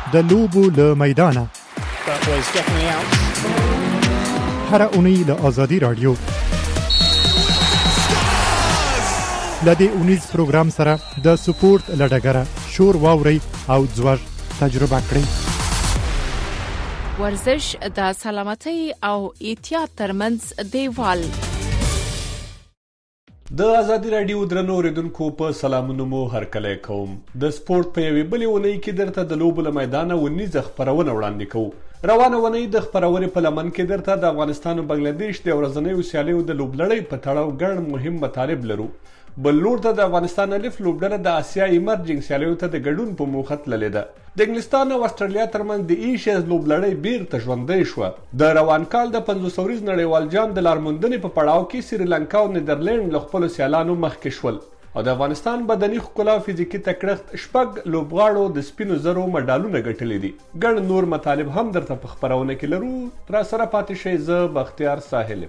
د لوبو له میدانه هر اونۍ له آزادي رادیو لدې اونیز پروګرام سره د سپورت لډګره شور واوري او ځوړ تجربه کړئ. ورزش د سلامتۍ او احتیاط ترمنځ دیوال. د آزادي رادیو درنو اوریدونکو په سلامونو مو هرکلی کوم. د سپورت په یوې بلې اونۍ کې درته د لوبو له میدانه ونیزه خپرونه وړاندې کوو. روانه اونۍ د خپرونې په لمن کې درته د افغانستان او بنګلادیش د ورځنیو سیالیو د لوبلړۍ په تړاو ګڼ مهم مطالب لرو. بل لور ته د افغانستان الف لوبډله د آسیا ایمرجنګ سیالیو ته د ګډون په موخه تللې ده. د انګلستان او استرالیا ترمنځ د ایشیز لوبلړۍ بیرته ژوندۍ شوه. د روان کال د 500 ورځ نړیوال جام د لارموندنې په پړاو کې سریلانکا او نیدرلند له خپلو سیالانو مخکې شول او د افغانستان بدني ښکلا او فزیکي تکړښت 6 لوبغاړو د سپینو زرو مډالونه ګټلي دي. ګڼ نور مطالب هم درته په خپرونه کې لرو. را سره پاتې شئ. زه بختیار ساحل.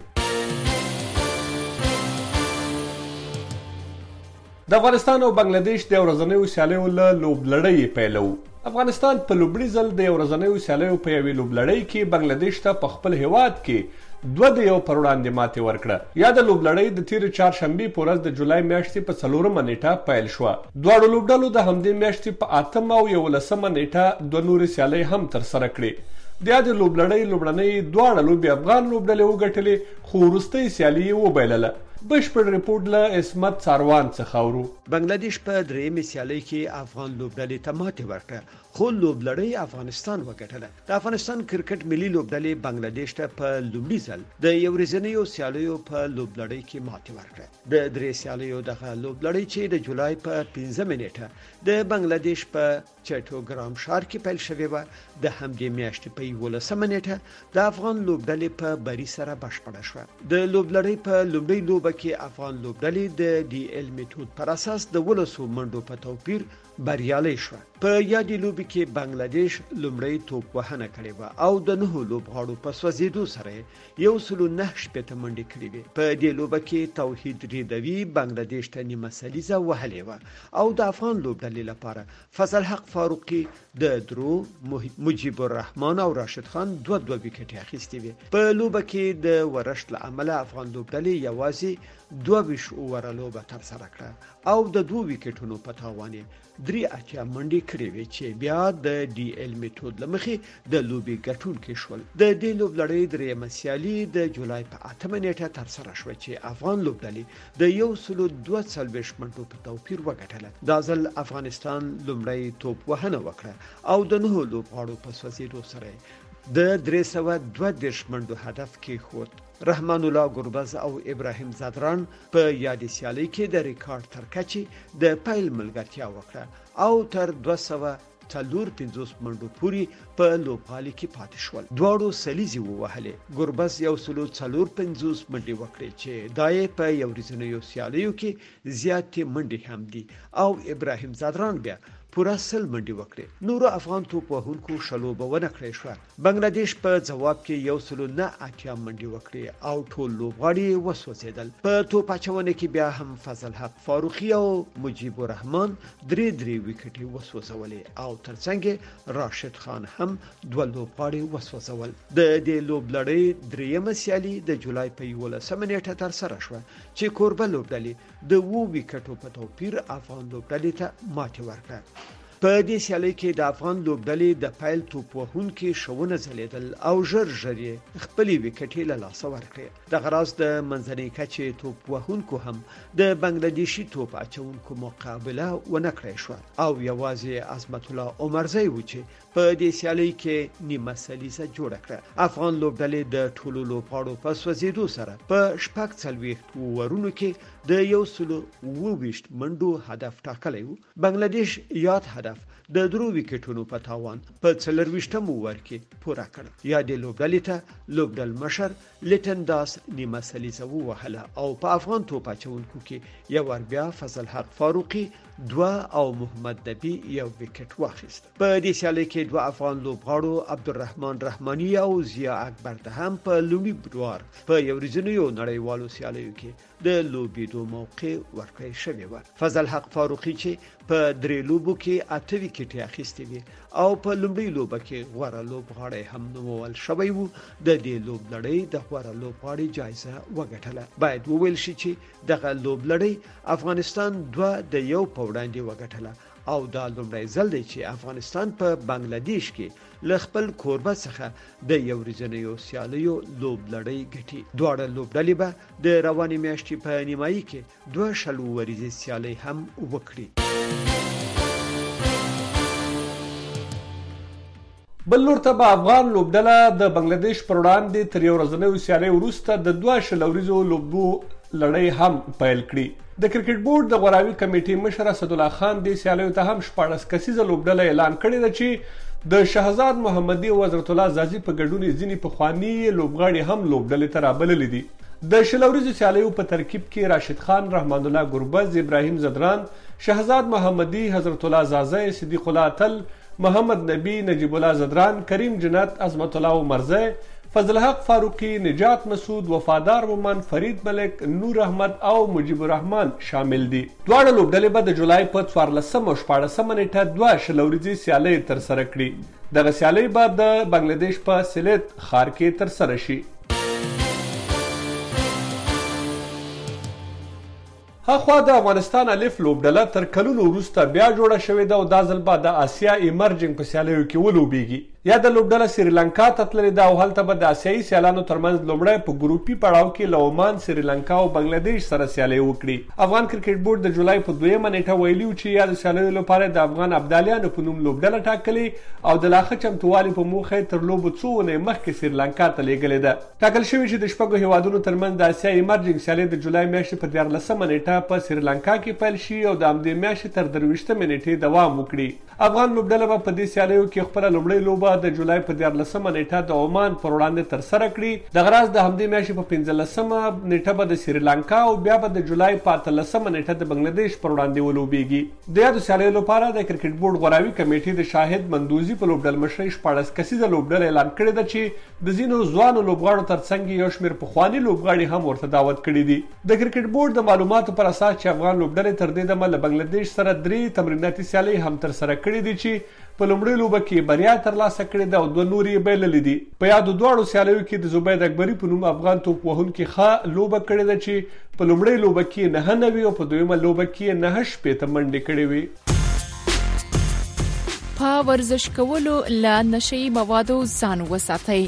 د افغانستان او بنگلادیش د ورځنیو سیالیو له لوبلړۍ پیلو. افغانستان په لومړي ځل د ورځنیو سیالیو په یوې لوبلړۍ کې بنگلادیش ته په خپل هیواد کې 2-1 پر وړاندې ماتې ورکړه. یا د لوبلړۍ د تېرې چهارشنبې په ورځ د جولای میاشتې په 4 نیټه پیل شوه. دواړو لوبډلو د همدې میاشتې په 8 او 11 نیټه 2 نورې سیالۍ هم ترسره کړې. د یادې لوبلړۍ لومړنۍ دواړه لوبې افغان لوبډلې وګټلې، خو وروستۍ سیالي یې وبایلله. بشپړ ریپورټ له عصمت ساروان څخه اورو. بنگلادیش په درېیمې سیالۍ کې افغان لوبډلې ته ماتې ورکړه، خو لوبلړۍ افغانستان وګټله. د افغانستان کرکټ ملي لوبډلې بنگلادیش ته په لومړي ځل د یو ورځنیو سیالیو په لوبلړۍ کې ماتې ورکړه. د درې سیالیو دغه لوبلړۍ چې د جولای په 15 نیټه د بنگلادیش په چټوګرام ښار کې پیل شوې و، د همدې میاشتې په 11 نیټه د افغان لوبډلې په بری سره بشپړه شوه. د لوبلړۍ په لومړۍ لوبه کې افغان لوبډلې د ډي ال میتود پر اساس د 12 منډو په توپیر بریالۍ شوه. په یادې لوبې کې بنگلادیش لومړی توپ وهنه کړې وه او د 9 لوبغاړو په سوځېدو سره 109 منډې کړې وې. په دې لوبه کې توحید ریدوي بنگلادیش ته نیمه سلیزه وهلې وه او د افغان لوبډلې لپاره فضل حق فاروقي د درو، مجیب الرحمن او راشد خان 2 ویکټې اخیستې وې. په لوبه کې د ورشت له امله افغان لوبډلې یوازې 22 اووره لوبه ترسره کړه او د 2 ویکټونو په تاوان 83 منډې کړې وې چې بیا د ډي ال میتود لمخې د لوبې ګټونکي شول. د دې لوبلړۍ درېیمه سیالي د جولای په 8 نیټه ترسره شوه چې افغان لوبډلې د 142 منډو په توپیر وګټله. دا ځل افغانستان لومړی توپ وهنه وکړه او د 9 لوبغاړو په سوځېدو سره د 322 منډو هدف کېښود. رحمان الله ګربز او ابراهیم زادران په یادې سیالۍ کې د ریکارډ تر کچې د پیل ملګرتیا وکړه او تر 250 منډو پورې په لوبغالي کې پاتې شول. دواړو سلیزې ووهلې. ګربز 145 منډې وکړې چې دای په یو ورځنیو سیالیو کې زیاتې منډې هم دي او ابراهیم زادران بیا پورا 100 منډې وکړې. نورو افغان توپ وهونکو شلوبه ونه کړې شوه. بنگلادیش په جواب کې 109 منډې وکړې او ټول لوبغاړي وسوځېدل. په توپ اچونه کې بیا هم فضل حق فاروقي او مجیب الرحمن 3 ویکټې وسوځولې او ترڅنګ راشد خان هم 2 لوبغاړي وسوځول. د دې لوبلړۍ درېیمه سیالي د جولای په 11 نیټه ترسره شوه چې کوربه لوبډلې د 2 ویکټو په توپیر افغان لوبډلې ته ماتې ورکړه. په دې سیالۍ کې د افغان لوبډلې د پیل توپ وهونکي شونه ځلیدل او ژر یې خپلې ویکټې له لاسه ورکړې. دغه راز د منځنۍ کچې توپ وهونکو هم د بنگلادیشي توپ اچونکو مقابله ونه کړې شوه او یوازې عظمت الله عمرزی و چې په دې سیالۍ کې نیمه سلیزه جوړه کړه. افغان لوبډلې د ټولو لوبغاړو په سوځېدو سره په 40 اوورونو کې د 120 منډو هدف ټاکلی و. بنگلادیش یاد هدف د 3 ویکټونو په تاوان په 24 اوور کې پوره کړ. یادې لوبډلې ته لوبډل مشر لیټن داس نیمه سلیزه ووهله او په افغان توپ اچونکو کې یو ور بیا فضل حق فاروقي 2 او محمد نبی 1 وکټ واخیست. په دې سیالي کې 2 افغان لوبغاړو عبدالرحمن رحماني او ضیا اکبر ته هم په لومړي بډوار په یو ورځنیو نړیوالو سیالیو کې د لوبېدو موقع ورکړی شوی و. فضل حق فاروقي چې په 3 لوبو کې 8 وکټې اخیستې وي او په لومړي لوبه کې غوره لوبغاړی هم نومول شوی وو. د دې لوبلړۍ د غوره لوبغاړي جایزه وګټله. باید وویل شي چې دغه لوبلړۍ افغانستان 2 د 1 په وړاندې وګټله او دا لومړی ځل دی چې افغانستان په بنگلاديش کې له خپل کوربه څخه د یو ورځنیو سیالیو لوبلړۍ ګټي. دواړه لوبډلې به د روانې میاشتې په نیمایي کې 2 شلو ورځې سیالۍ هم وکړي. بل لور ته به افغان لوبډله د بنگلاديش پر وړاندې تر یو ورځنیو سیالۍ وروسته د 2 شلو ورځو لوبو لړۍ هم پیل کړي. د کرکټ بورډ د غوراوي کمیټې مشر اسدالله خان د سیالیو ته هم 14 کسیزه لوبډله اعلان کړې ده چې د شهزاد محمدي او حضرت الله زازي په ګډون ځینې پخواني لوبغاړي هم لوبډلې ته رابللي دي. د شلوريزو سیالیو په ترکیب کې راشد خان، رحمان الله ګربز، ابراهیم زدران، شهزاد محمدي، حضرت الله زازي، صدیق الله اتل، محمد نبی، نجیب الله زدران، کریم جنت، عظمت الله عمرزی، فضل حق فاروقی، نجات مسعود، وفادار مومن، فرید ملک، نور احمد او مجیب الرحمن شامل دي. دواړه لوبډلې به د جولای په 14 او 14 نیټه 2 شلوريزي سیالۍ تر سره کړي. دغه سیالۍ به د بنگلاديش په سلیت ښار کې تر سره شي. هاخوا د افغانستان الف لوبډله تر کلونو وروسته بیا جوړه شوې ده او دا ځل به د آسیا ایمرجنګ په سیالیو کې ولوبېږي. یا د لوبډله سریلانکا ته تللې ده او هلته به د آسیایي سیالانو ترمنځ لومړی په ګروپي پړاو کې له عمان، سریلانکا او بنگلاديش سره سیالۍ وکړي. افغان کرکټ بورډ د جولای په 2 نیټه ویلي چې یا د سیالیو لپاره د افغان ابدالیانو په نوم لوبډله ټاکلې او د لا ښه چمتووالي په موخه تر لوبو څو اونۍ مخکې سریلانکا ته لیږلې ده. ټاکل شوي چې د 6 هیوادونو ترمنځ د آسیا ایمرجنګ سیالۍ د جولای میاشتې په 14 نیټه په سریلانکا کې پیل شي او د همدې میاشتې تر 23 نیټې دوام وکړي. افغان لوبډله به په دې سیالیو کې خپله لومړۍ لوبه د جولای په 14 نیټه د عمان پر وړاندې تر سره کړي. دغه راز د همدې میاشتې په 15 نیټه به د سریلانکا او بیا به د جولای په 18 نیټه د بنگلاديش پر وړاندې ولوبېږي. د یادو سیالیو لپاره د کرکټ بورډ غوراوي کمیټې د شاهد مندوزي په لوبډل مشرۍ 14 کسیزه لوبډله اعلان کړې ده چې د ځینو ځوانو لوبغاړو ترڅنګ یو شمېر پخواني لوبغاړي هم ورته دعوت کړي دي. د کرکټ بورډ د معلوماتو پر اساس چې افغان لوبډلې تر دې دمه له بنگلاديش سره 3 تمریناتي سیالۍ هم تر سره کړې دي چې په لومړۍ لوبه کې بریا ترلاسه کړې ده او 2 نورې یې بایللې دي. په یادو دواړو سیالیو کې د زبید اکبري په نوم افغان توپ وهونکي ښه لوبه کړې ده چې په لومړۍ لوبه کې 9 او په دویمه لوبه کې 9 شپېته منډې کړې وي. په ورزش کولو له نشهیي موادو ځان وساتئ.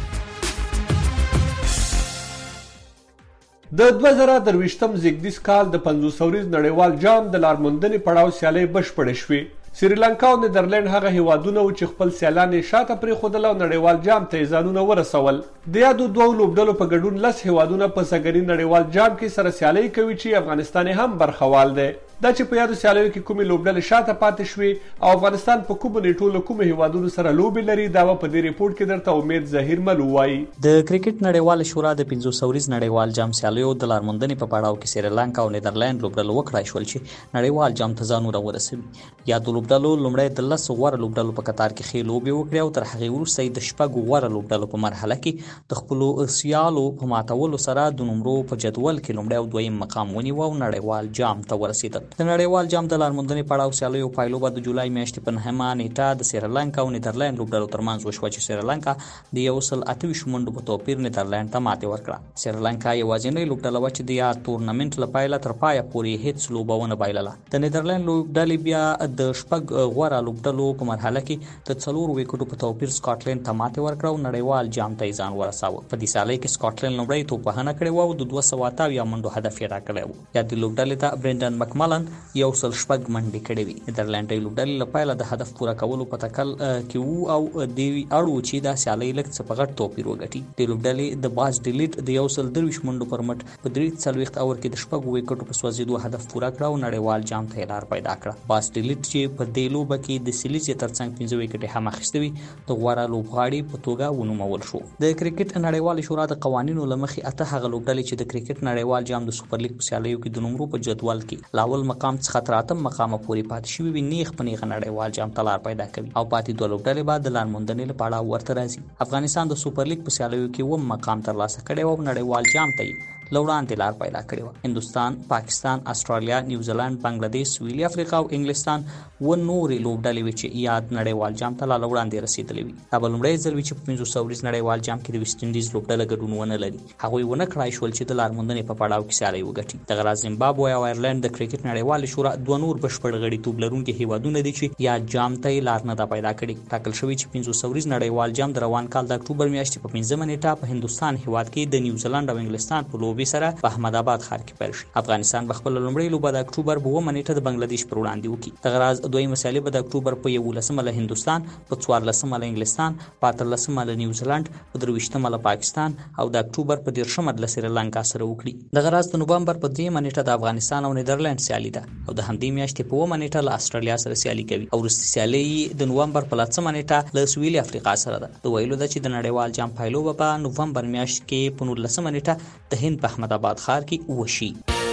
د 2023م زیږدیز کال د 500 ورځ نړیوال جام د لارموندنې پړاو سیالۍ بشپړې شوې. سریلانکا او نیدرلند هغه هیوادونه و چې خپل سیالان یې شاته پرېښودل او نړیوال جام ته یې ځانونه ورسول. د یادو 2 لوبډلو په ګډون 10 هیوادونه په سږني نړیوال جام کې سره سیالۍ کوي چې افغانستان هم برخوال دی. دا چې په یادو سیالیو کې کومې لوبډلې شاته پاتې شوې او افغانستان په کومو نیټو له کومو هیوادونو سره لوبې لري دا به په دې ریپورټ کې درته امید ظاهر مل ووایي. د کرکټ نړیواله شورا د 500 ورځ نړیوال جام سیالیو د لارموندنې په پړاو کې سریلانکا او نیدرلند لوبډلو وکړای شول چې نړیوال جام ته ځانونه ورسوي. یادو لوبډلو لومړی د 10 غوره لوبډلو په قطار کې ښې لوبې وکړې او تر هغې وروسته یې د 6 غوره لوبډلو په مرحله کې د خپلو سیالو په ماتولو سره د نمرو په جدول کې لومړی او دویم مقام ونیو او نړیوال جام ته ورسېدل. د نړیوال جام د لارموندنې پړاو سیالیو پایلو به د جولای میاشتې په 9 نیټه د سریلانکا او نیدرلند لوبډلو ترمنځ وشوه چې سریلانکا د 128 منډو په توپیر نیدرلند ته ماتې ورکړه. سریلانکا یوازینۍ لوبډله وه چې د یا تورنمنټ له پیله تر پایه پورې هیڅ لوبه ونه بایلله. د نیدرلند لوبډلې بیا د 6 غوره لوبډلو په مرحله کې د 4 وکټو په توپیر سکاټلند ته ماتې ورکړه او نړیوال جام ته یې ځان ورساوه. په دې سیالۍ کې سکاټلند لومړی توپوهنه کړې وه او د 280 منډو هدف یې ټاکلی و. یا د لوبډلې ته برینډن مکملن 106 منډې کړې وې. نیدرلنډۍ لوبډلې له پیله د هدف پوره کولو په تکل کې وو او دې اړ و چې دا سیالۍ لږ څه په غټ توپیر وګټي. د لوبډلې د باز ډیلیټ د 123 منډو پر مټ په 43 اور کې د 6 وکټو په سوځېدو هدف پوره کړ او نړیوال جام ته لار پیدا کړه. باز ډیلیټ چې په دې لوبه کې د سیلیزیا ترڅنګ 15 وکټې هم اخیستې وې د غوره لوبغاړي په توګه ونومول شو. د کرکټ نړیوال شورا د قوانینو له مخې 8 هغه لوبډلې چې د کرکټ نړیوال جام د سوپر لیګ په سیالیو کې د نمرو په جدول کې لاول اول مقام څخه تر 8 مقام پورې پاتې شوي وي نیغ په نیغه نړیوال جام ته لار پیدا کوي او پاتې دوه لوبډلې بعد د لار موندنې لپاره ورته راځي. افغانستان د سوپر لیګ په سیالیو کې 9 مقام ترلاسه کړی او نړیوال جام ته لوړاندې لار پیدا کړې وه. هندوستان، پاکستان، استرالیا، نیوزیلند، بنگلادیش، سویلي افریقا او انګلستان و نورې لوبډلې وې چې یاد نړیوال جام ته لا لوړاندې رسېدلې وي. دا به لومړی ځل وي چې په 500 ورځ نړیوال جام کې د ویسټ انډیز لوبډله ګډون ونه لري. هغوی ونه کړای شول چې د لار موندنې په پړاو کې سیالي وګټي. دغه راز زیمبابوې او آیرلند د کرکټ نړیوالې شورا دوه نور بشپړ غړیتوب لرونکي هیوادونه دي چې یا جام ته لار نه ده پیدا کړې. ټاکل شوي چې 500 ورځ نړیوال جام د روان کال د اکتوبر میاشتې په 5 نیټه په هندوستان هیواد کې د نیوزیلند او انګلستان په لوبې سره په احمد آباد ښار کې پیل شي. افغانستان به خپل لومړی لوبه د اکتوبر په 9 نیټه د بنگلادیش پر وړاندې وکړي. دغه راز دویمه سیالي به د اکتوبر په 11 له هندوستان، په 14 له انګلستان، په 18 له نیوزیلند، په 23 له پاکستان او د اکتوبر په 13 له سریلانکا سره وکړي. دغه راز د نومبر په 3 نیټه د افغانستان او نیدرلند سیالي ده او د همدې میاشتې په 9 نیټه له استرالیا سره سیالي کوي او وروستۍ سیالي د نومبر په 10 نیټه له سویلي افریقا سره ده. د ویلو ده چې د نړیوال جام پایلو به په نومبر میاشت کې په 19 نیټه د هند په احمد آباد ښار کې وشي.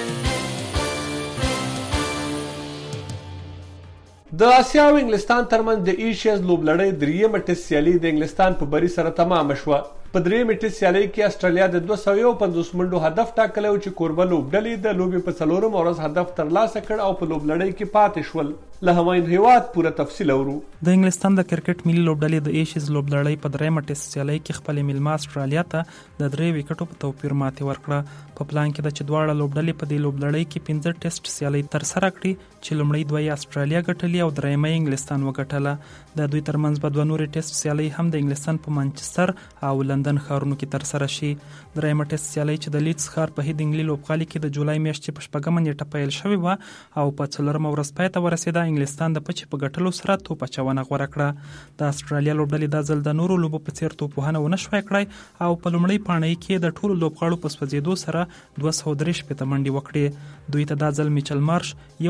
د اسیا او انګلستان ترمنځ د ایشیز لوبلړۍ دریمه ټیسټ سیالي د انګلستان په بری سره تمام شوه. په دریمه ټیسټ سیالۍ کې استرالیا د 250 منډو هدف ټاکلی و چې کوربه لوبډلې د لوبې په 4مه ورځ هدف ترلاسه کړ او په لوبلړۍ کې پاتې شول. له هماین هیواد پوره تفصیل اورو. د انګلستان د کرکټ ملي لوبډلې د ایشیز لوبلړۍ په دریمه ټیسټ سیالۍ کې خپل میلمه استرالیا ته د 3 وکټو په توپیر ماتې ورکړه. په پلان کې د چې دواړه لوبډلې په دې لوبلړۍ کې 15 ټیسټ سیالۍ ترسره کړې چې لومړی دوه یې استرالیا ګټلې او درېیمه یې انګلستان وګټله. د دوی ترمنځ به دوه نورې ټیسټ سیالۍ هم د انګلستان په مانچستر او لندن ښارونو کې ترسره شي. درېیمه ټیسټ سیالۍ چې د لیډز ښار په هیډینګلي لوبغالي کې د جولای میاشتې په 4 نیټه پیل شوې وه او په 4مه ورځ پای ته ورسېده. انګلستان د پچې په ګټلو سره توپ اچونه غوره کړه. د استرالیا لوبډلې دا ځل د نورو لوبو په څیر توپ وهنه ونه شوای کړای او په لومړۍ پاڼۍ کې د ټولو لوبغاړو په سوځېدو سره 243 منډې وکړې. دوی ته دا ځل میچل مارش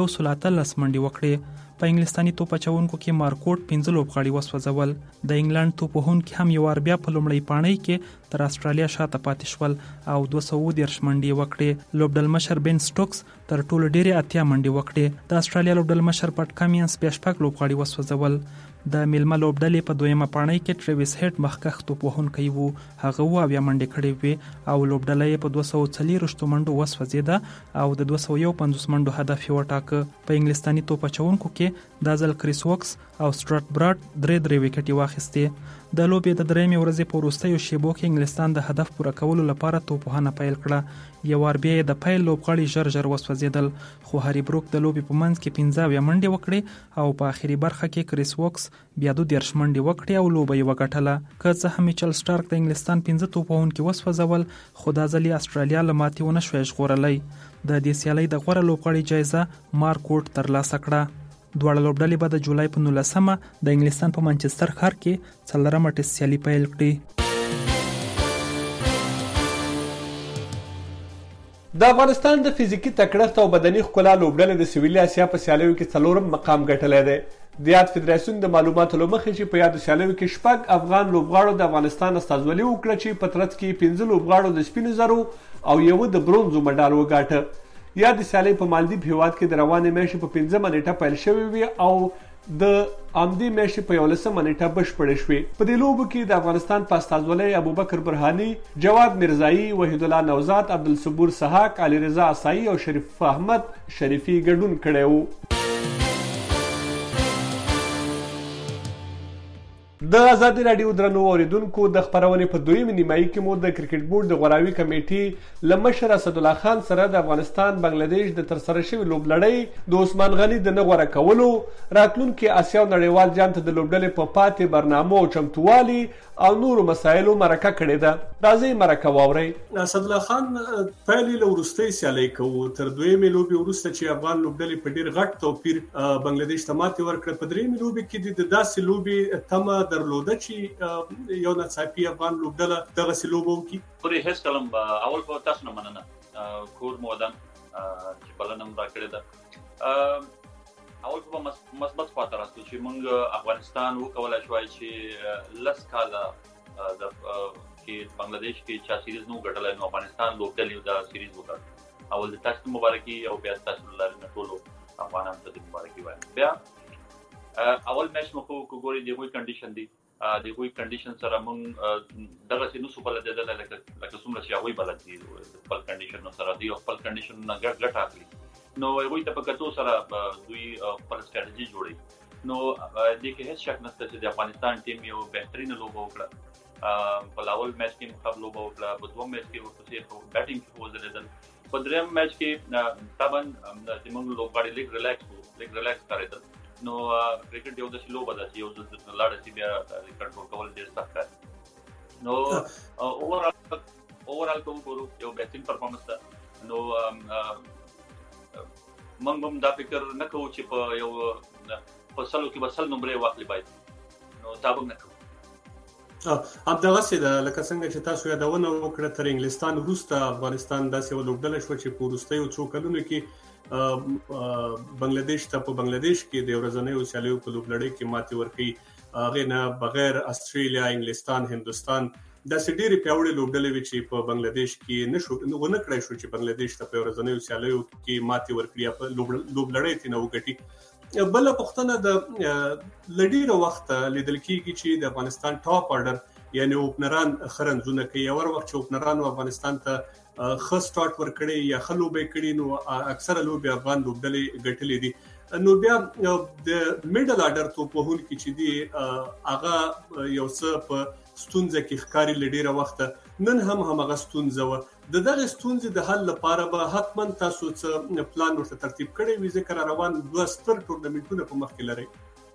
113 منډې وکړې. په انګلستاني توپ اچونکو کې مارکوټ 15 لوبغاړي وسوځول. د انګلند توپ وهونکي هم یو وار بیا په لومړۍ پاڼۍ کې تر استرالیا شاته پاتې شول او 213 منډې وکړې. لوبډل مشر بن سټوکس تر ټولو ډېرې 80 منډې وکړې. د استرالیا لوبډل مشر پټ کامینز 5 لوبغاړي وسوځول. د میلمه لوبډلې په دویمه پاڼۍ کې ټریویس هیډ مخکښ توپ وهونکی وو. هغه 9 منډې کړې وې او لوبډله یې په 240 منډو وسوځېده او د 251 منډو هدف یې وټاکه. په انګلستاني توپ اچونکو کې دا ځل کریس وکس او سټرات براډ 3 وکټې واخیستې. د لوبې د درېیمې ورځې په وروستیو شیبو کې انګلستان د هدف پوره کولو لپاره توپ وهنه پیل کړه. یو وار بیا یې د پیل لوبغاړي ژر وسوځېدل خو هاري بروک د لوبې په منځ کې 15 منډې وکړې او په آخري برخه کې کریس وکس بیا 12 منډې وکړې او لوبه یې وګټله. که څه هم میچل سټارک د انګلستان 15 توپ وهونکي وسوځول خو دا ځل یې استرالیا له ماتې ونه شوی ژغورلی. د دې سیالۍ د غوره لوبغاړي جایزه مارکوټ ترلاسه کړه. دواړه لوبډلې به د جولای په 19 د انګلستان په مانچستر ښار کې 4مه ټیسټ سیالي پیل کړي. د افغانستان د فزیکي تکړښت او بدني ښکلا لوبډلې د سویلي اسیا په سیالیو کې 4م مقام ګټلی دی. د یاد فدراسیون د معلوماتو له مخې چې په یادو سیالیو کې 6 افغان لوبغاړو د افغانستان استازولي وکړه چې په ترڅ کې 15 لوبغاړو د سپینو زرو او یو د برونزو مډال وګاټه. یا د سیالۍ په مالدیپ هیواد کې د روانې میاشتې په 5مه نیټه پیل شوې وي او د امدې میاشتې په 11مه نیټه بشپړې شوې. په دې لوبو کې د افغانستان په استازولۍ ابوبکر برهاني، جواد میرزایی، وحید الله نوزاد، عبدالصبور سحاق، علي رضا عصایی او شریف احمد شریفي ګډون کړی وو. د ازادي راډیو درنو اوریدونکو د خپرونې په دویمه نیمایي کې مو د کرکټ بورډ د غوراوي کمیټې له مشر اسدالله خان سره د افغانستان بنگلادیش د ترسره شوې لوبلړۍ د عثمان غني د نه غوره کولو، راتلونکي اسیا او نړیوال جام ته د لوبډلې په پاتې برنامو او چمتووالي او نورو مسایلو مرکه کړې ده. راځئ مرکه واورئ. اسدالله خان پیل له وروستۍ سیالۍ کوو تر دویمې لوبې وروسته چې افغان لوبډلې په ډېر غټ توپیر بنگلادیش ته ماتې ورکړه. په درېیمې لوبې کې د داسې لوبې تمه درلوده چې یو ناڅاپي افغان لوبډله دغسې لوبه وکړي. پورې هېڅ کله هم اول په تاسو نه مننه کور مو ودان چې بلنه مو راکړې ده. اول په مثبت خواته راستو چې موږ افغانستان وکولای شوای چې 10 کاله د کې بنگلادیش کې چا سیریز نو ګټلای نو افغانستان لوبډلې د سیریز وکړ. اول د تاسو مبارکي او بیا تاسو لپاره ټولو افغانان ته د مبارکي وایم. بیا اول میچ مو کو ګوري دی وی کنډیشن دی د وی کنډیشن سره موږ دغه څه نو سو بل د لکه څومره چې هغه بل دي خپل کنډیشن سره دی خپل کنډیشن نه ګټ اخلي نو هغه ته په کتو سره دوی خپل ستراتیژي جوړي نو د کې هیڅ شک نشته چې د افغانستان ټیم یو بهترین لوبه وکړه په لاول میچ کې مقابله وکړه په دوم میچ کې ورته بیټینګ وزلیدل په دریم میچ کې طبعا د موږ لوبغاړي لیګ ریلیکس کړی نو کرکټ یو د لوبه ده چې یو د لاړه چې بیا کنټرول کول ډیر سخت دی نو اوورال کوم ګورو یو بهترین پرفارمنس ده نو موږ هم دا فکر نه کوو چې په یو په سلو کې بسل نمبر واخلي باید نو دا به نه کوو همدغه څه ده لکه څنګه چې تاسو یادونه وکړه تر انګلستان وروسته افغانستان داسې ولوبډله شو چې په وروستیو څو کلونو کې بنگلاديش ته په بنگلاديش کې د ورځنیو سیالیو په لوبلړۍ کې ماتې ورکړي هغه نه بغیر استرالیا انګلستان هندستان د سډيري پیوړې لوبډلې چې په بنگلاديش کې نشو نه کړای شو چې بنگلاديش ته په ورځنیو سیالیو کې ماتې ورکړي په لوبلړۍ ته نو وګټي بل پښتنه د لډیره وخت لیدل کیږي چې د افغانستان ټاپ آرډر یعنی اوپنران خرنځونه کوي اور وخت چې اوپنران افغانستان ته خاص سٹارټ ورکړي یا خلوبې کړي نو اکثره لوبي افغان لوبډلې ګټلې دي نو بیا د میډل آرډر ته په هون کې چې دی هغه یو څه په ستونزه کې ښکاری لډیره وخت نن هم هغه ستونزه و د دغه ستونزې د حل لپاره به حتما تاسو څه پلان ورته ترتیب کړی وي ځکه روان دوه ستر ټورنمنټونه په مخ کې لري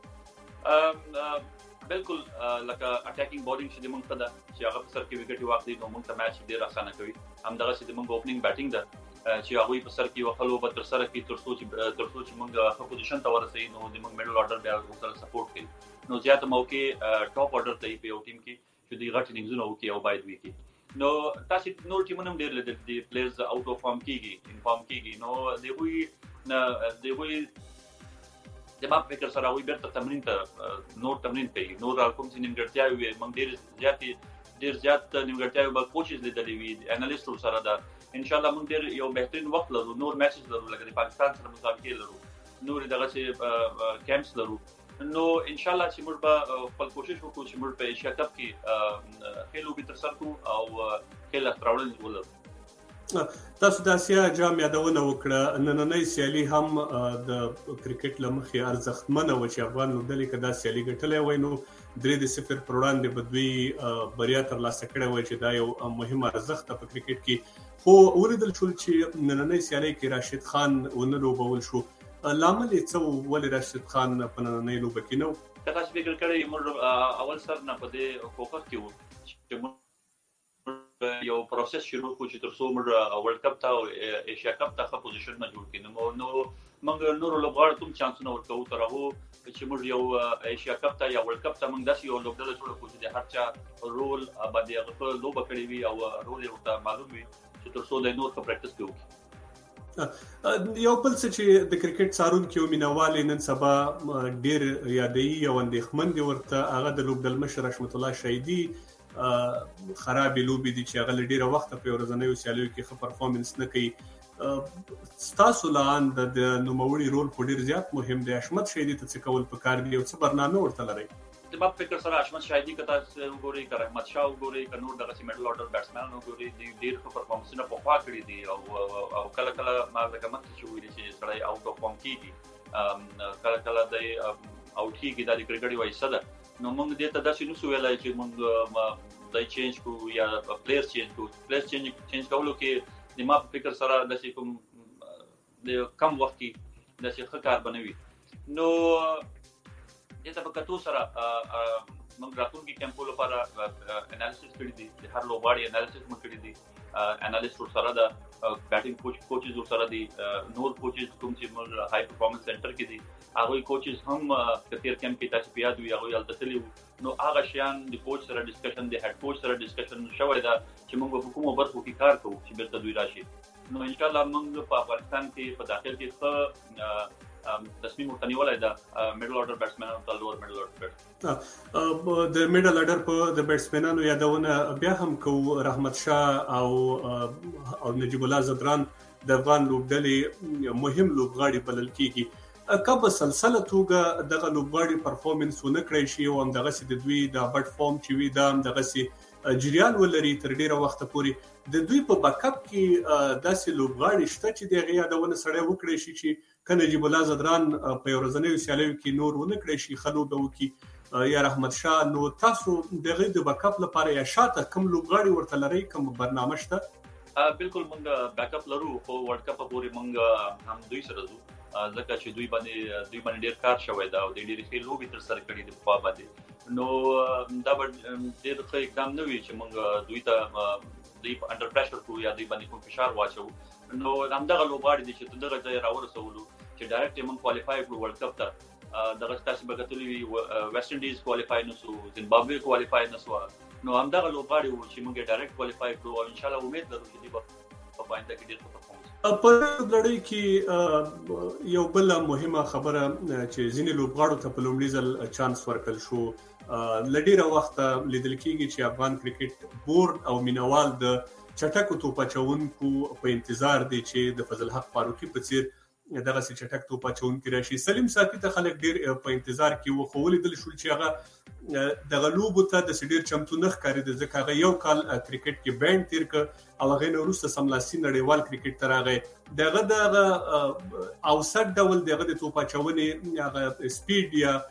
بالکل لکه اٹیکینګ بولینګ چې موږ ته دا چې هغه په سر کې وکټي واخلي نو موږ ته میچ ډیر اسانه کوي همدغه چې موږ اوپننګ بیټینګ ده چې هغه په سر کې وخلو به تر سره کې تر څو چې موږ په پوزیشن ته ورسېږي نو موږ میډل آرډر بیا ورسره سپورټ کوي نو زیات موقع ټاپ آرډر ته په یو ټیم کې چې دی غټ اننګزونه وکي او باید وکي نو تاسو نور ټیمونه ډیر لیدل دي پلیئرز اوټ اف فارم کیږي انفارم کیږي نو دی وی د ما فکر سره وي بیرته تمرین ته نور تمرین کوي نور کوم چې نیمګړتیاوي وي موږ ډیر زیات نیمګړتیاوي به کوچز لیدلې وي انالیست سره دا ان شاء الله موږ ډیر یو بهترین وخت لرو نور میچز لرو لکه د پاکستان سره مسابقې لرو نور دغه چې کیمپس لرو نو ان شاء الله چې موږ به خپل کوشش وکړو چې موږ په ایشیا کپ کې خېلو به تر سره کوو او خېل استراولن ولرو تاسو د اسیا جام یادونه وکړه نننۍ سیالي هم د کرکټ لمخې ارزښتمنه و چې افغان لوبډلې کدا سیالي ګټلې وای نو 3-0 پر وړاندې بدوی بریا ترلاسه کړې وای چې دا یو مهم ارزښت په کرکټ کې خو ولیدل شو چې نننۍ سیالي کې راشد خان ونه لوبول شو لامل یې څه ولې راشد خان په نننۍ لوبه کې نو تاسو فکر کړئ موږ اول سر نه پدې فوکس کوو چې یو پروسس شروع کو چې تر څو موږ ورلد کپ ته او ایشیا کپ ته ښه پوزیشن نه جوړ کړو نو موږ نور لوبغاړو ته چانسونه ورکوو تر هغه چې موږ یو ایشیا کپ ته یا ورلد کپ ته موږ داسې یو لوبډله جوړ کړو چې د هر چا رول باندې هغه لوبه کړې وي او رول یې ورته معلوم وي چې تر څو د نور څه پریکټس کوي یو بل څه چې د کرکټ څارونکو مینوال نن سبا ډیر یادې یو اندېښمن دي ورته هغه د لوبډل مشر رحمت الله شهیدي خراب لوبي دي چې هغه ډیره وخت په ورځنیو سیالیو کې ښه پرفارمنس نه کوي تاسو لاند د نوموړي رول په ډیر زیات مهم دی حشمت شهیدي ته څه کول پکار دی او څه برنامه ورته لري د ما فکر سره حشمت شهیدي کته وګوري که رحمت شاه وګوري که نور دغه میډل آرډر بیټسمن وګوري د ډیر ښه پرفارمنسونه په خوا کړی دي او کله کله ما رقمت چې ویل چې سړی اوټ اف فارم کیږي کله کله د اوټ کیږي د کرکټ وایي صدا نو موږ دې ته داسې نو ویلای چې موږ دای چینج کو یا پلیئر چینج کولو کې د ما فکر سره د کوم د کم وخت کې د ښه کار بنوي نو دې ته په کتو سره موږ راتلونکي کیمپو لپاره انالیسس کړی دي د هر لوبغاړي انالیسس موږ کړی دي انالیست سره د بیټینګ کوچز سره دي نور کوچز کوم چې موږ هاي پرفارمنس سنټر کې دي هغه کوچز هم کثیر کیمپ کې تاسو پیاد وي هغه التسلی نو هغه شیان د کوچ سره ډسکشن د هډ کوچ سره ډسکشن شوی دا چې موږ په کومو برخو کې کار کوو چې بیرته دوی راشي نو ان شاء الله موږ په افغانستان کې په داخل کې څه تصمیم ورتنیولای دا میډل آرډر بیټسمنانو او لوور میډل آرډر د میډل آرډر په د بیټسمنانو یادونه بیا هم کو رحمت شاه او نجیب الله زدران د افغان لوبډلې مهم لوبغاړي بلل کیږي. که په سلسله توګه دغه لوبغاړي پرفورمنس ونه کړی شي او همدغسې د دوی د بټ فارم چې وي دا همدغسې جریان ولري تر ډیره وخته پورې د دوی په بیک اپ کې داسې لوبغاړي شته چې د هغې یادونه سړی وکړی شي چې که نجیب الله زدران په یو ورځنیو سیالیو کې نور ونه کړی شي ښه لوبه وکړي یا رحمت شاه، نو تاسو د هغې د بیک اپ لپاره یا شاته کوم لوبغاړي ورته لرئ، کوم برنامه شته؟ بالکل موږ بیک اپ لرو خو ورلد کپ پورې موږ هم دوی سره ځو ځکه چې دوی باندې ډیر کار شوی دا او د ډېرې ښې لوبې تر سره کړي د پخوا باندې، نو دا به ډېر ښه اقدام نه وي چې موږ دوی ته دوی انډر پریشر کړو یا دوی باندې کوم فشار واچوو. نو همدغه لوبغاړي دي چې دغه ځای راورسولو چې ډایرکټ موږ کوالیفای کړو ورلد کپ ته. دغه تاسو به کتلی وي ویسټ انډیز کوالیفای نشو، زیمبابوې کوالیفای نشو، نو همدغه لوبغاړي وو چې موږ ډایرکټ کوالیفای کړو او ان شاء الله امید لرو چې دوی په پاینده کې ډېر ښه پرفورمنس. په لړۍ کې یو بل مهمه خبره چې ځینې لوبغاړو ته په لومړي ځل چانس ورکړل شو، لډیره وخت لیدل کېږي چې افغان کرکټ بورډ او مینوال د چټکو توپ اچوونکو په انتظار دي چې د فضل حق فاروقي په څیر دغه سي چټک توپ اچوونکي راشي. سلیم صافي ته خلک ډیر په انتظار کې وو، خو ولیدل شو چې هغه دغه لوبو ته د ډیر چمتو نه ښکارېده ځکه هغه یو کال کرکټ کې بین تیر کړ او هغه نه وروسته سملاسي نړیوال کرکټ ته راغی. دغه اوسط ډول دغه د توپ اچونې هغه سپیډ یا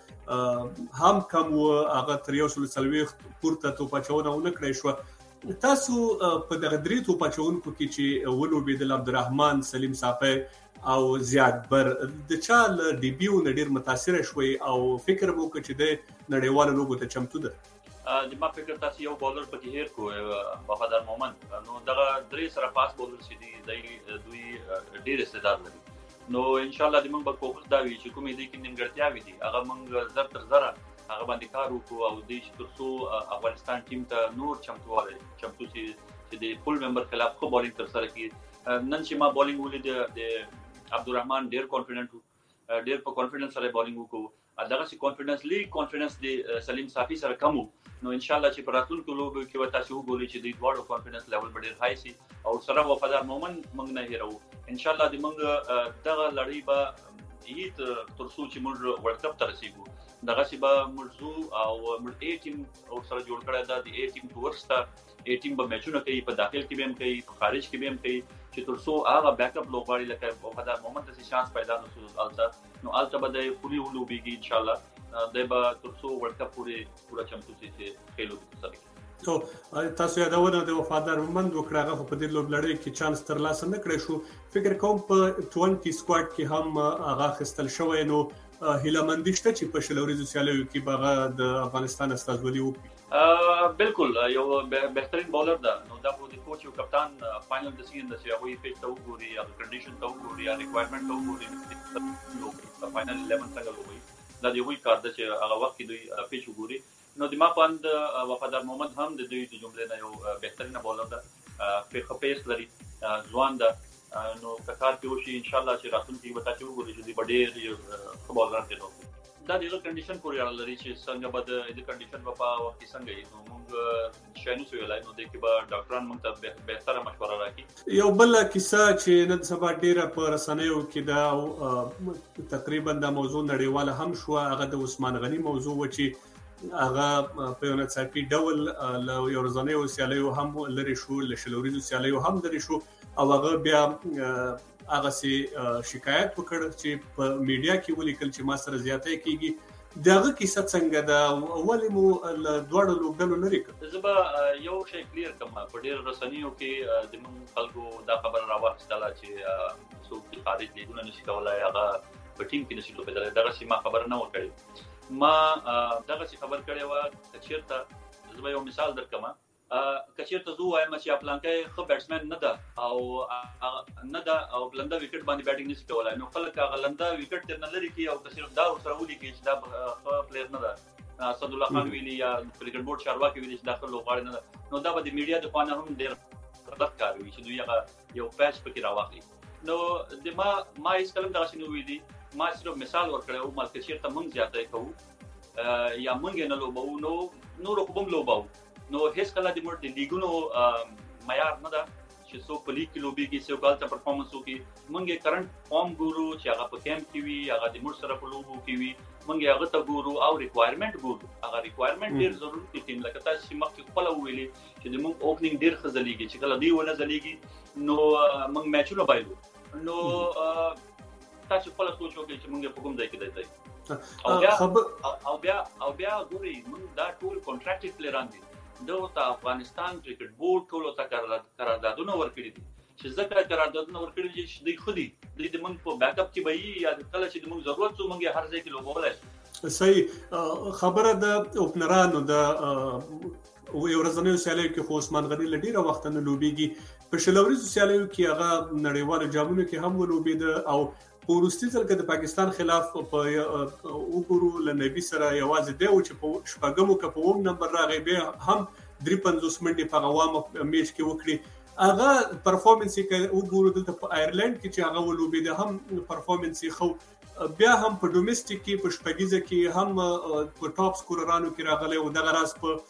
هم کم و، هغه تر 140 پورته توپ اچونه ونه کړی شو. تاسو په دغه درې توپ اچونکو کې چې ولوبېدل عبدالرحمن، سلیم صافي او زیاد بر د چا له ډیبیو نه ډیر متاثر شوي او فکر مو وکړ چې د نړیوالو لوبو ته چمتو ده؟ د ما فکر تاسو یو بولر پکې هیر کو وفادار مومن، نو دغه درې سره پاس بولر چې دی دوی ډیر استعداد لري، نو ان شاء الله د موږ په کوښښ دا وی چې کومې دي کې نیمګړتیاوې دي هغه موږ زر تر زره هغه باندې کار وکړو او د ترڅو افغانستان ټیم ته نور چمتو چې د فول ممبر خلاف خو بولینګ تر سره کی. نن چې ما بولینګ ولید د عبدالرحمن ډیر کانفیډنټ ډیر په کانفیډنس سره بولینګ وکړو، دغه سي کانفیډنس د سلیم صافي سره کم، نو ان شاء الله چې پر راتلونکو لوبو کې وتا چې وګورئ چې د دوړو کانفیډنس لیول ډیر هاي سي او سره وفادار مومن موږ نه هیرو. ان شاء الله د موږ دغه لړۍ به هیڅ ترڅو چې موږ ورلد کپ ته رسیدو دغه سی به مرزو او مړ ا ټیم او سره جوړ کړی دا د ا ټیم تورستا ا ټیم به میچونه کوي، په داخل کې به هم کوي، په خارج کې به هم کوي، چې ترڅو هغه بیک اپ لوبغاړي لکه وفادار مومن ته شانس پیدا نشو نو البته به د پوری ولوبيږي ان شاء الله د به ترڅو ورلد کپ پورا چمتو سي خېلو سره. تو تاسو یادونه د وفادار مومن وکړه په دې لوبلړۍ کې چانس تر لاسه نه کړی شو، فکر کوم په 20 سکواډ کې هم هغه خستل شوی، نو هیله مندي شته چې په شلوريزو سیالیو کې به د افغانستان استازولي وکړي؟ بالکل یو بهترین بولر ده، نو دا د کوچ او کپتان فائنل د سیزن د سیاوي پیچ ته وګوري یا کنډیشن ته وګوري یا ریکوایرمنټ ته وګوري، نو فائنل 11 څنګه وګوري دا دی وی کار ده چې هغه وخت کې دوی پیچ وګوري. نو د ما پاند وفادار محمد هم د دوی د جملې نه یو بهترین بولر ده، په خپیس لري، ځوان ده، نو کار پیوشي ان شاء الله چې راتلونکي وتا چې وګوري چې د ډېر خبردار دي. دا د کنډیشن پورې اړه لري چې څنګه به د کنډیشن په وخت کې څنګه یې، نو موږ شاینو سویلای نو د کې به ډاکټران موږ ته بهتره مشوره راکړي. یو بل کیسه چې نن سبا ډیره په رسنیو کې دا تقریبا د موضوع نړیواله هم شو، هغه د عثمان غنی موضوع و چې هغه په یو ناڅاپي ډول له یو ورځنیو سیالیو هم لري شو، له شلوريزو سیالیو هم لري شو او هغه بیا هغه سي شکایت وکړ چې په میډیا کې ولیکل چې ما سره زیاتې کیږي. دغه کیسه څنګه دا ولې مو له دوړو لوګدلو لري کړ؟ زه به یو شی کلیر کوم، په ډیر رسنیو کې د من خلکو دا خبر راوښتله چې څوک خارج لیدونه نشي کولای، هغه په ټیم کې نشي لوبېدلی، دغه سي ما خبر نه ورکړی. ما دغه سي خبر کړی و کچیرته زه به یو مثال درکم، کچیرته زه وایم چې پلانکې خو بیټسمن نه ده او بلنده وکټ باندې بیټینګ نشي کولای، نو خلک هغه لنده وکټ تر نه لري کی او صرف دا ورسره ولي کی چې دا خو پلیئر نه ده، اسد الله خان ویلی یا کرکټ بورډ چارواکي ویلي چې داخل لوغاړي نه ده، نو دا به د میډیا د خانه هم ډیر غلط کار وي چې دوی هغه یو پیچ پکې راوخلي. نو د ما هیڅ کلم دغه شنو ویلي، ما صرف مثال ورکړی او مال کچیرته موږ زیاتې کوو یا موږ نه لوبو نو نور کوم لوبو، نو هیڅ کله د مرد لیګونو معیار نه ده چې څوک په لیګ کې لوبيږي څوک غلطه پرفارمنس وکړي موږ کرنٹ فارم ګورو چې هغه په کیمپ کې وي هغه د موږ سره په لوبو کې وي موږ هغه ته ګورو او ریکوایرمنت ګورو هغه ریکوایرمنت ډیر ضروري دي لکه تاسو چې مخکې خپل ویلي چې د موږ اوپننګ ډیر خزلېږي چې کله دی ونه ځلېږي نو موږ میچونه بایلو نو تاسو خپل سوچ وکړئ چې موږ په کوم ځای کې دی او بیا ګوري موږ دا ټول کنټراکټډ پلیران دي د افغانستان کرکټ بورډ ټول ته قراردادونه ورکړي دي چې ځکه قراردادونه ورکړي دي چې دوی خودي د موږ په بیک اپ کې به یا کله چې موږ ضرورت وو موږ هر ځای کې لوبولای صحیح خبره د اوپنرانو د یو ورځنیو سیالیو کې خو عثمان غنی لډیره وخت نه لوبيږي په شلوريزو سیالیو کې هغه نړیوالو جامونو کې هم ولوبېد او پوروستي ځل کې د پاکستان خلاف په وګورو لنبي سره یوازې دی چې په شپږمو کې په 1 نمبر راغی به هم 53 منډي په غوامه میچ کې وکړي هغه پرفورمنس کې وګورو دلته په آیرلند کې چې هغه ولوبېد هم پرفورمنس خو بیا هم په ډومېسټیک کې په شپږیزه کې هم په ټاپ سکوررانو کې راغلی او دغه راز په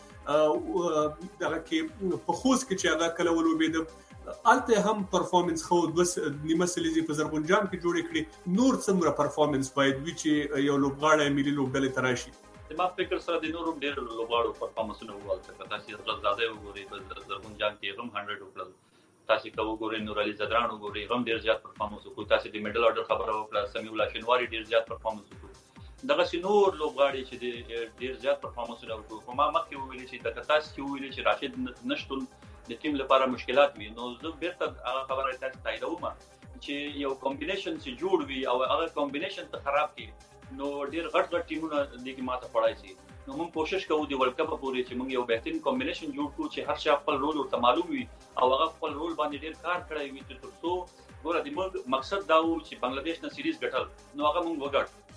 دغه کې په خوست کې چې هغه کله ولوبېد الته هم پرفورمنس خو د نیمه سلیزي په زرغون جام کې جوړ کړي نور څومره پرفورمنس باید وي چې یو لوبغاړی ملي لوبډلې ته راشي زما فکر سره د نورو ډېر لوبغاړو پرفورمنسونه وګورئ تاسو زړه وګورئ په زرغون جام کې هم 100 وکړل تاسو کو وګورئ نور علي زدران وګورئ هم ډېر زیات پرفورمنس وکړ تاسو د میډل اورډر خبره وکړه سمیع الله شنواری ډېر زیات پرفورمنس وکړ دغه سينور لوبغاړي چې ډېر زیات پرفورمنسونه وکړ خو ما مخکې ویل چې د تاسو کې ویل چې راشد نشټون د ټیم لپاره مشکلات وي نو زه بیرته هغه خبره تاسو تاییدوم چې یو کمبینیشن چې جوړ وي او هغه کمبینیشن ته خراب کړي نو ډېر غټ ټیمونه د کې ماته پړای شي نو موږ کوشش کوو د ورلد کپ پورې چې موږ یو بهترین کمبینیشن جوړ کړو چې هر شي خپل رول ورته معلوم وي او هغه خپل رول باندې ډېر کار کړی وي تر څو ګوره د موږ مقصد دا و چې بنگلاديش نه سیریز ګټل نو هغه موږ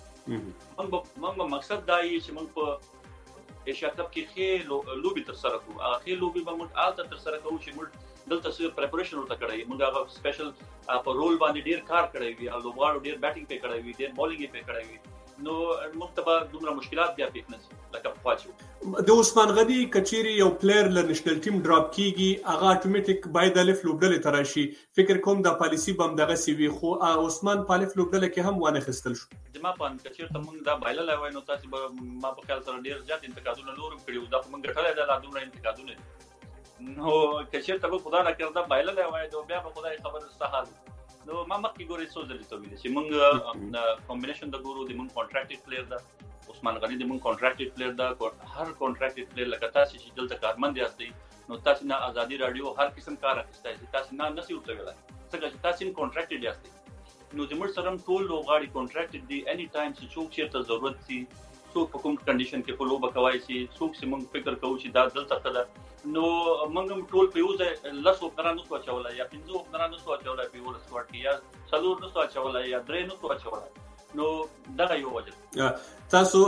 وګټ موږ مقصد دا یې چې موږ په ایشیا کپ کې خې لوبي تر سره کوو هغه خې لوبي به موږ آلته تر سره کوو چې موږ دلته څه پریپریشن ورته کړی موږ هغه سپیشل په رول باندې ډېر کار کړی وي او لوبغاړو ډېر بیټینګ په کړی وي ډېر بولینګ په کړی وي نو مکتبه دومره مشکلات بیا پیښ نشي لکه پخوا د عثمان غنی کچيري یو پلیئر ل نېشنل ټیم ډراپ کیږي هغه اتوماتیک باید الف لوبډلې تراشي فکر کوم د پالیسی بم دغه سی وی خو عثمان په الف لوبډلې کې هم وانه خستل شو زما په کچیر ته موږ دا بایلل وای نو تاسو ما په خیال سره ډیر ځات انتقادونه نورم کړیو دا موږ غټلای دا دومره انتقادونه نو کچیر ته خدا نه کړدا بایلل وای دا بیا په خدای خبر سهال نو ما مخکې ګورې څو ځلې ته ویل چې موږ کمبینیشن د ګورو د موږ کانټراکټډ پلیئر دا عثمان غنی د موږ کانټراکټډ پلیئر دا هر کانټراکټډ پلیئر لکه تاسو چې دلته کارمند یاستئ نو تاسو نه ازادي رادیو هر قسم کار اخیستای تاسو نه نسی ورته ویلای څنګه چې تاسو کانټراکټډ یاستئ نو د موږ سره ټول لوبغاړي کانټراکټډ دي اني ټایم چې څوک چیرته ضرورت سي څوک په کوم کنډیشن کې په لوبه کوي سي څوک چې موږ فکر کوو چې دا دلته ده نو موږ ټول په یو ځای لاسو پرانو سو چولای یا پنځو پرانو سو چولای په ول سپورت کې یا څلور نو سو چولای یا درې نو سو چولای نو دا یو وجه تاسو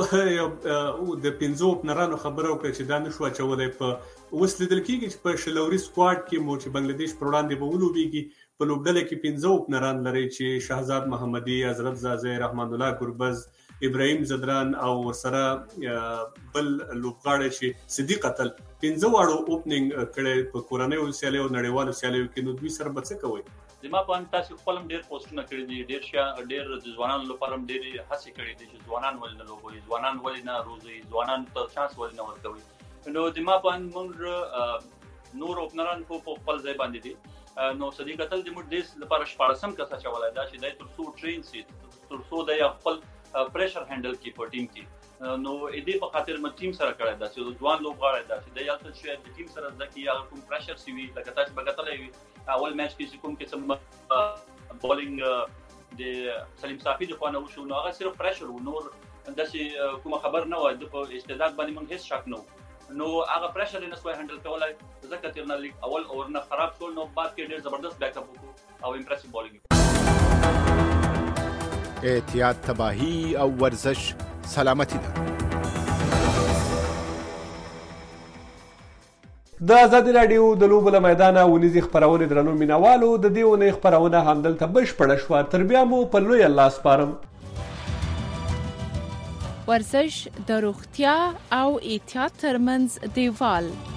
د پنځو پرانو خبرو کوي چې دا نشو چولای په وسلیدل کېږي چې په شلوري سکواډ کې مو چې بنگلاديش پر وړاندې به ولوبيږي په لوبډله کې پنځو پران لري چې شهزاد محمدي حضرت زازه رحمان الله ګربز ابراهيم زدران او سره بل لوبغاړی چې صدیق قتل پنځه واړو اوپننګ کړي په کورنۍ سیالیو نړیوالو سیالیو کې نو دوی سره به څه کوي زما په ان تاسو خپل ډېر پوسټونه کړی دي ډېر ځوانان لپاره ډېر هڅې کړې دي چې ځوانان ولنه لوبوي ځوانان ولنه روزي ځوانان ته چانس ولنه ورکوي نو زما په ان موږ نور اوپنران په خپل ځای باندې دي نو صدیق قتل د موږ دیس لپاره شپارسم کسه چولای دا چې دای تر څو ټرین سي تر څو د خپل پریشر هندل کی په ټیم کې نو دې په خاطر م ټیم سره کړی دا چې ځوان لوبغاړی دا چې د یالته شوی د ټیم سره ځکه یا کوم پریشر سی وی لکه تاسو بغتلې وي اول میچ کې کوم قسم بولینګ د سلیم صافي د خوانه وشو نو هغه صرف پریشر و نور داسې کوم خبر نه و د په استعداد باندې مونږ هیڅ شک نه نو هغه پریشر نه سوی هندل کولای ځکه ترنه لیګ اول اور نه خراب شول نو بعد کې ډېر زبردست بیک اپ وکړو او امپریسیو بولینګ احتیاط تباهی او ورزش سلامتی ده. د آزادي رادیو د لوبو له میدانه ونیزي خپرونې درنو مینوالو د دې ونې خپرونه همدلته بشپړه شوه تر بیا مو په لوی الله سپارم ورزش د روغتیا او احتیاط ترمنځ دیوال